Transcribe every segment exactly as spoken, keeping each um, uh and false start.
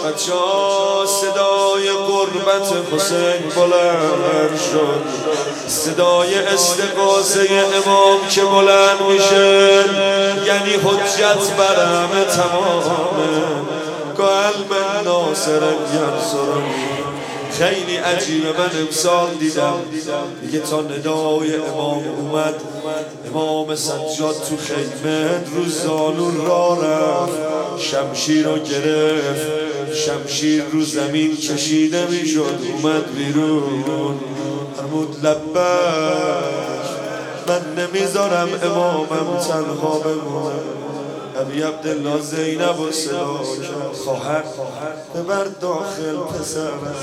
بچه ها صدای قربت حسین بلند شد، صدای استغاثه امام که بلند میشه یعنی حجت بر همه تمامه. قلب ناصر ینصرنی خیلی عجیبه. من امسال دیدم دیگه تا ندای امام اومد، امام سجاد تو خیمه رو زانو را رفت، شمشیر رو گرفت، شمشیر رو زمین کشیده میشد، اومد بیرون فرمود لبک، من نمیذارم امامم تنها بمونه. ابی عبدالله زینب و صدا کرد، خواهر ببر داخل پسرم،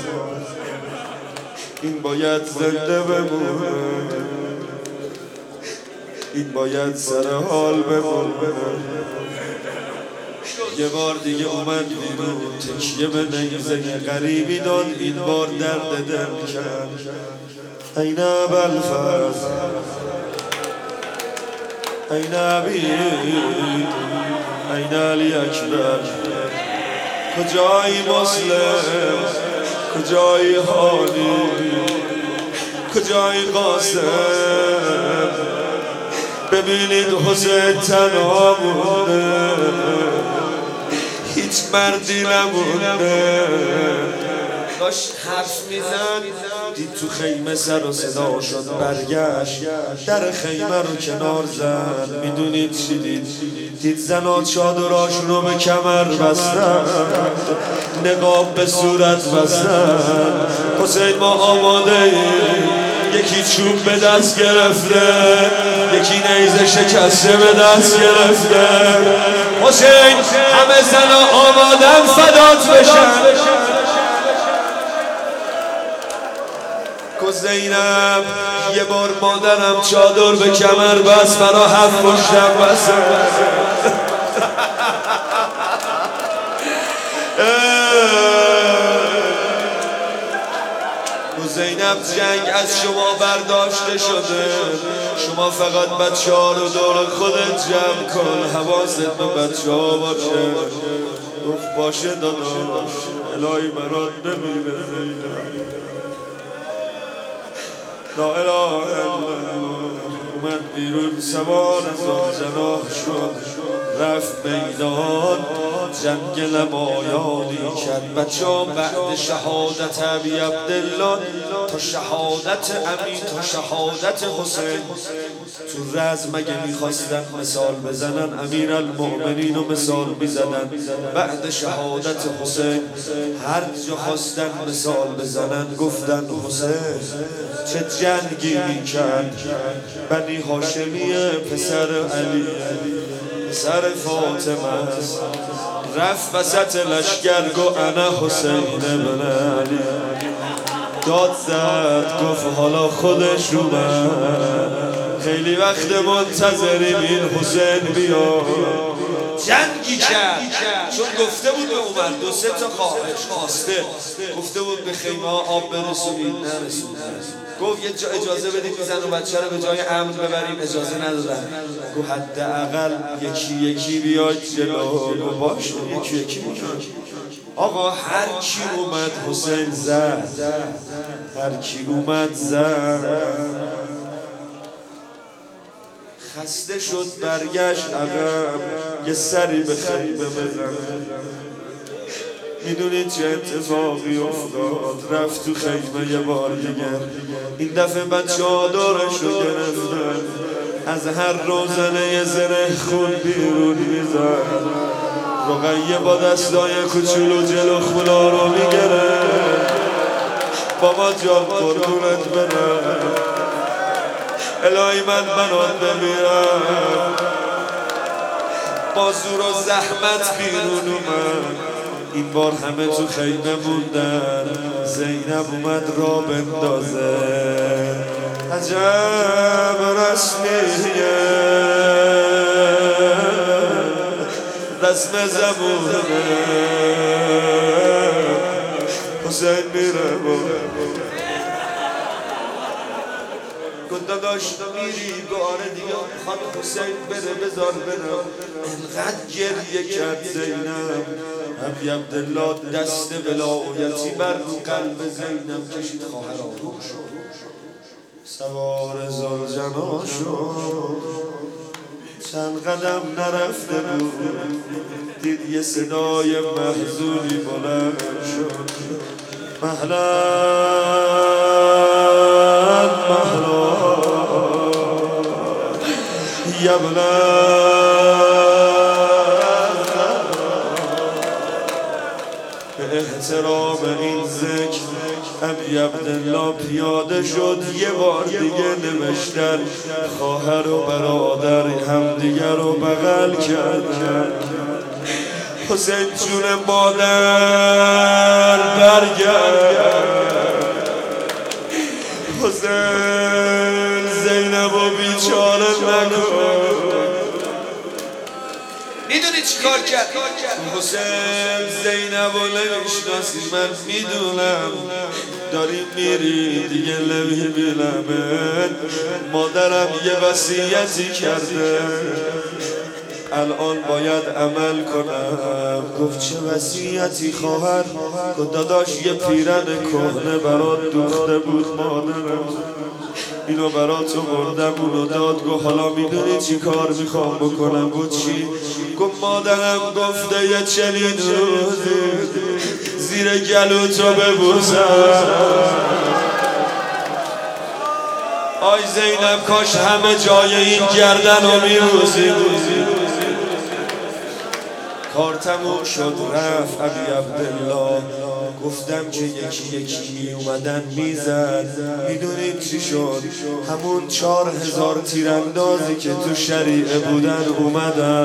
این باید زنده بمونه، این باید سر حال بمونه. یه بار دیگه اومد بیرون، تکیه به نیزه غریبی داد، این بار درد دل کرد. این ابوالفضل، این ابی، این علی اکبر، کجایی مسلم، کجایی حالی، کجایی قاسم؟ ببینید حسین تنها مونده، هیچ مردی نمونده. داشت حرف میزن، دید تو خیمه سر و صدا شد، برگشت در خیمه رو کنار زد. میدونید چی دید؟ دید زنها چادراشون رو به کمر بستن، نقاب به صورت بستن. حسین ما آماده ایم، یکی چوب به دست گرفته، یکی نیزه شکسته به دست گرفته. حسین همه زنها آمادن فدات بشن. زینب یه بار مادرم چادر به کمر بس، برا هفت پشتم بس. زینب جنگ از شما برداشته شده، شما فقط بچه ها رو دور خودت جمع کن، حواست به بچه ها باشه. گفت باشه داداش، الهی برات بمیره زینب. لا اله الا الله. اومد بیرون سوار زنجناه شد، رفت میدان، جنگ لمایانی کرد. بچه ها بعد شهادت ابی عبدالله تا شهادت امین تا شهادت حسین تو رزم مگه میخواستن مثال بزنن، امیر المؤمنین رو مثال میزدن. بعد شهادت حسین هر جا خواستن مثال بزنن گفتن حسین چه جنگی میکرد، بنی هاشمیه، پسر علی، پسر فاطمه است. رفت وسط لشگر گو انا حسین بن علی، داد زد گفت حالا خودش اومد، خیلی وقت منتظریم این حسین بیا. جنگی کرد چون گفته بود به عمر دو سه تا خواهش خواسته، گفته بود به خیمه ها آب برسونید، نرسوندن. گفت یه اجازه بدید زن و بچه رو به جای امن ببریم، اجازه ندادن. گفت حداقل یکی یکی بیاید جلو. گفت باشه یکی یکی بیاید. آقا هر کی اومد حسین زد، هر کی اومد زد. خسته شد برگشت عقب، یه سری به خیمه بزن. میدونید چه اتفاقی افتاد؟ رفت تو خیمه یه بار دیگه، این دفعه بچه ها دارش رو گرفتن، از هر روزنه یه زره خون بیرون میزن. رقیه با دستای کوچولو جلو خولا رو میگره، بابا جان قربونت برم، الهی من بنات بمیرم. با زور و زحمت بیرون اومد، این بار همه تو خیمه موندن. زینب اومد را بندازه، عجب رسمیه، رسم زبونه. حسین میره گفت داداش میری باره دیگه میخواد حسین بره، بذار برم. انقدر گریه کرد زینب، ابی عبدالله دست ولایتی بر قلب زینب کشید، خواهر آروم شد، سوار ذوالجنا شد. چند قدم نرفته بود دید یه صدای محزونی بلند شد، مهلا مهلا یبلا. به احترام این ذکر ابی عبدالله پیاده شد، یه بار دیگه نوشتن خواهر و برادر همدیگر رو بغل کردن. حسین جون مادر برگرد، حسین زینب و بیچاره نکن. میدونی چی کار کرد؟ حسین زینب و نمیشناسی، من میدونم داری میری دیگه نمیبینمت، مادرم یه وصیتی کرده الان باید عمل کنم. گفت چه وصیتی خواهر؟ گفت داداش یه پیرن کهنه برات دوخته بود مادرم، اینو برات بردم اونو داد. گفت حالا میدونی چی کار میخوام بکنم؟ گفت چی؟ گفت مادرم گفته یه چنین روزی زیر گلو تو ببوسم. آی زینب کاش همه جای این گردن رو میبوسی. کار تموم شد رفت ابی عبدالله. گفتم که یکی یکی می اومدن میزد. میدونید چی شد؟ همون چهار هزار تیراندازی که تو شریعه بودن اومدن.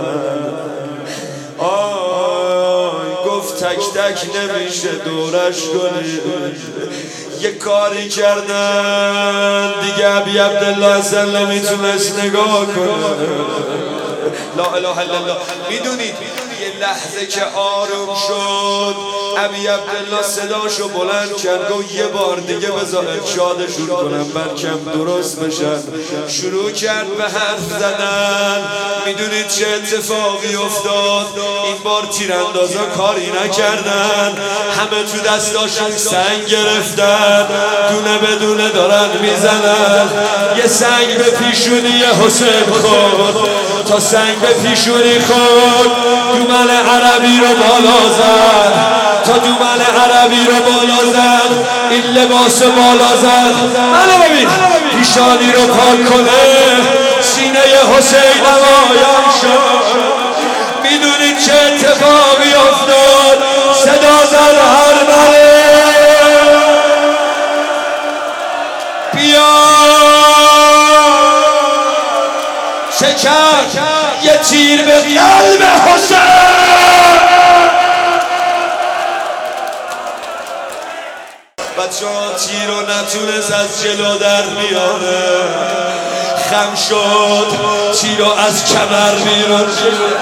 آی گفت تک تک نمیشه دورش کنی، یه کاری کردن دیگه ابی عبدالله اصلا نمیتونست نگاه کنه. لا اله الا الله. میدونید یه لحظه که آروم شد ابی عبدالله صداشو بلند کرد، گفت یه بار دیگه بذار ارشادشون کنم بلکم درست بشن. شروع کرد به حرف زدن. میدونید چه اتفاقی افتاد؟ این بار تیراندازا کاری نکردن، همه تو دستاشون سنگ گرفتن، دونه به دونه دارن میزنن. یه سنگ به پیشونی حسین خورد، تا سنگ به پیشونی خورد دومن عربی رو بالا زد، تا دومن عربی رو بالا زد، این لباس بالا زد. منو ببین پیشانی رو پاک کنه، سینه حسین نمایان شد. میدونید چه اتفاقی افتاد؟ صدا زد هر بره بیا شکر یه تیر به قلب حسین. بچه ها تیر رو نتونست از جلو در بیاره، خم شد تیر رو از کمر بیرون شد.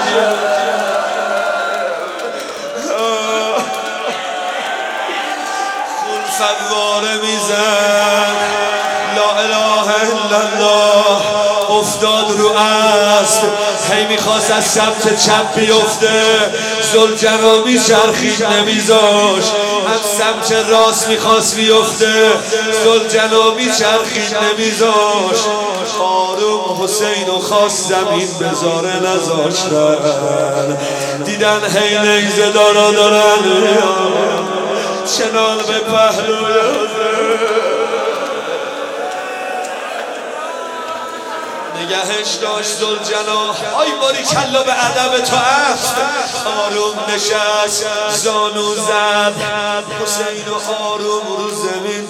خون فواره میزن، لا اله الا الله. افتاد رو اسب، هی میخواست از سمت چپ بیفته، ذوالجنا میچرخید نمیذاش. از سمت راست میخواست بیفته، ذوالجنا میچرخید نمیذاش. آروم حسین و خواست زمین بذاره نذاشتن. دیدن هی نیزه دارا دارن چنان به پهلوی نگهش داشت ذوالجنا. آی باری کلا به ادب تو است. آروم نشست، زانو زد، حسین و آروم رو زمین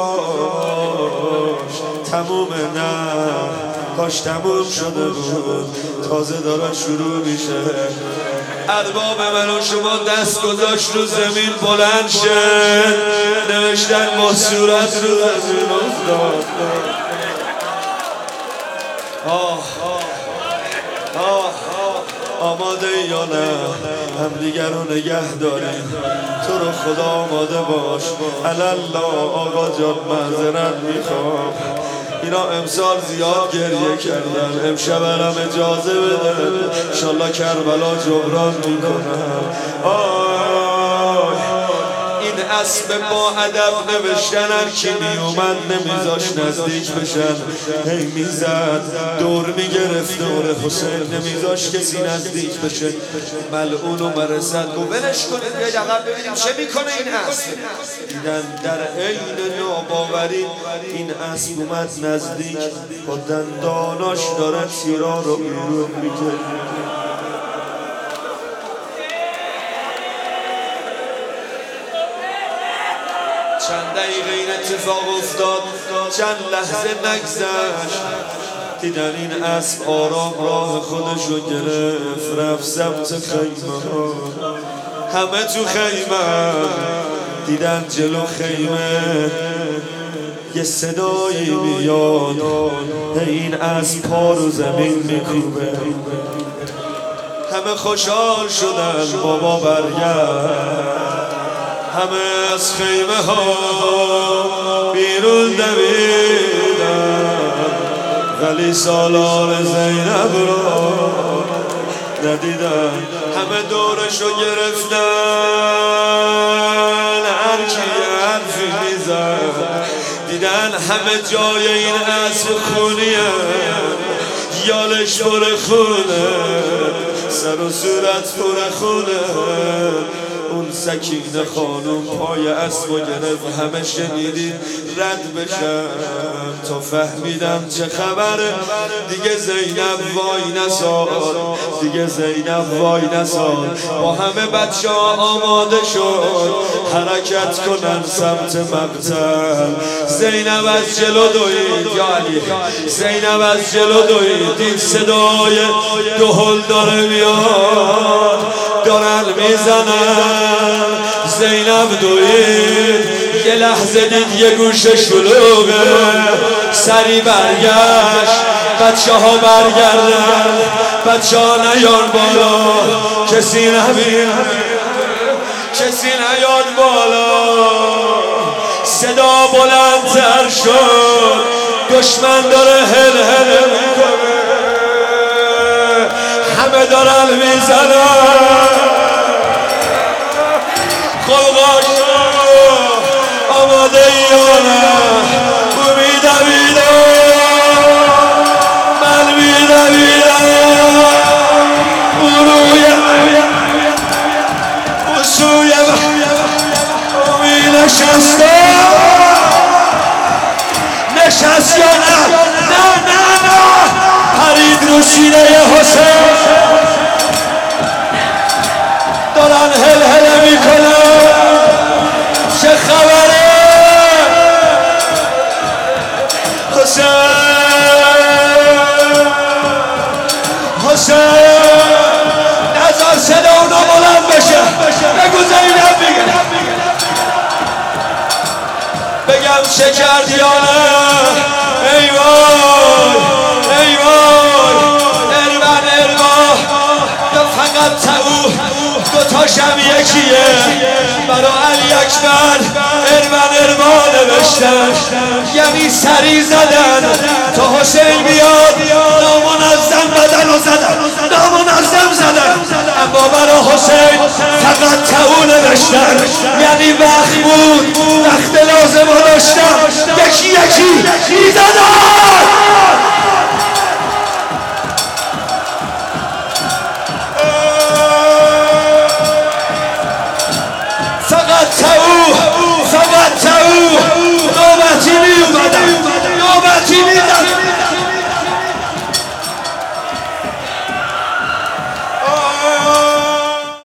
گذاشت. تموم نه کاش تموم شده بود، تازه داره شروع میشه. ارباب من و شما دست گذاشت رو زمین بلند شد، نوشتن با صورت رو زمین افتاد. آه آه آماده یا نه همدیگر رو نگه داریم؟ تو رو خدا آماده باش. الله آقا جان معذرت میخوام، اینا امسال زیاد گریه کردن، امشب هم اجازه بده انشالله کربلا جبران میکنم. آه اسب با ادب نوشتن، هر کی می اومد نمیذاش نزدیک بشن، هی میزد دور میگرفت دور حسین، نمیذاش کسی نزدیک بشه. ملعون و مرسد گو ولش کنید بیاید عقب ببینیم چه میکنه این اسب. دیدن در عین ناباوری این اسب اومد نزدیک، با دنداناش داره تیرا رو بیرون میکنه. چند دقیقه این اتفاق افتاد، چند لحظه نگذشت، دیدن این اسب آرام راه خودشو گرفت، رفت سمت خیمه ها. همه تو خیمه دیدن جلو خیمه یه صدایی میاد، این اسب پا رو زمین میکوبه. همه خوشحال شدن بابا برگرد، همه از خیمه ها بیرون دویدن، ولی سالار زینب را ندیدن. همه دورشو گرفتن، هر کی حرفی میزد، دیدن همه جای این اسب خونیه، یالش پر خونه، سر و صورت پر خونه. اون سکینه خانوم پای اسب و گرفت، همه شنیدید رد بشم تا فهمیدم چه خبره. دیگه زینب وای نساد، دیگه زینب وای نساد، با همه بچه ها آماده شد حرکت کنن سمت مقتل. زینب از جلو دوید، یا علی، زینب از جلو دوید، دید صدای دهل داره میاد، دارن میزنن. زینب دوید، یه لحظه دید یه گوشه شلوغه، سری برگشت، بچه ها برگردن، بچه ها نیان بالا، کسی نبین، کسی نیان بالا. صدا بلندتر شد، دشمن داره هل هل میکنه، همه دارن میزنن. خلقاشو آماده ایانم، او میدویدم، من میدویدم، او روی او سوی او می نشستم. نشست یا نه؟ نه نه نه، پرید رو سینه حسین، دارن هل هل میکنن. چه خبره حسین؟ حسین نظر صدا اونا بلند بشه، بگو زینب میگه، بگم چه کردی یا نه؟ ای وای ای وای، ارمن ارما فقط تاو دوتاشم یکیه، برا علی اکبر ارمن ارما نوشتن، یعنی سری زدن تا حسین بیاد، نامنظم بدن و زدن، نامنظم زدن، اما برا حسین فقط تاو نوشتن، یعنی وقت بود، وقت لازم رو داشتن، یکی یکی میزدن.